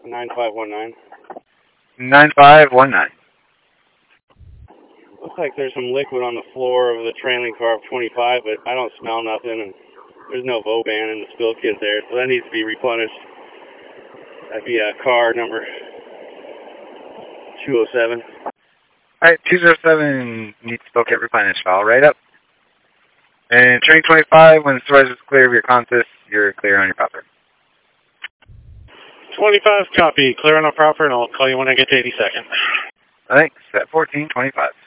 9519. 9519. Looks like there's some liquid on the floor of the trailing car of 25, but I don't smell nothing, and there's no Voban in the spill kit there, so that needs to be replenished. That'd be car number 207. Alright, 207 needs spill kit replenished. All right up. And turning 25, when the storage is clear of your consist, you're clear on your proper. 25, copy. Clear on our proper, and I'll call you when I get to 82nd. Thanks. At 1425.